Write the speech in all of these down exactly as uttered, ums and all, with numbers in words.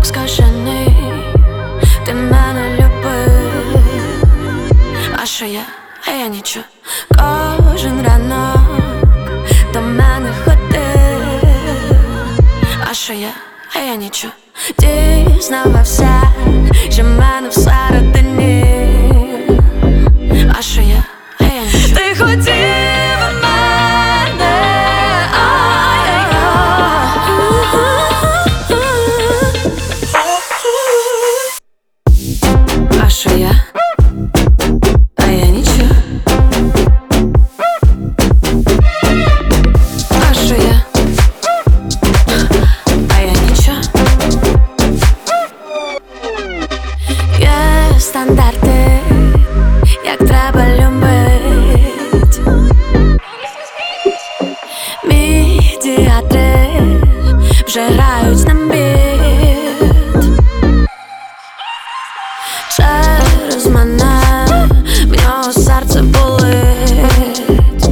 скажений, ти мене любив. А що я, а я нічого. Кожен ранок до мене ходив. А що я, а я нічого. Дізнавався, що в мене всередині. А що я, а я нічого. Ти хотів мене, а що я, а я нічого. А що я, а я нічого. Є стандарти, як треба любить. Медіатри вже грають на біт. Через мене в нього серце болить.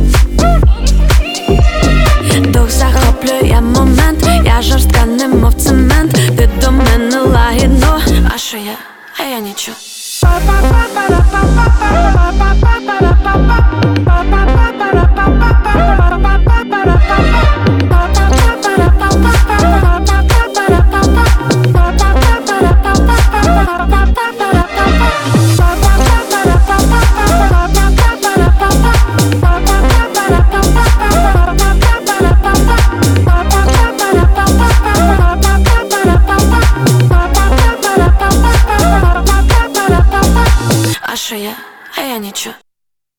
Дух захоплює момент, я жорстка, немов цемент. Ти до мене лагідно. А що я, а я нічого. А що я, а я нічого.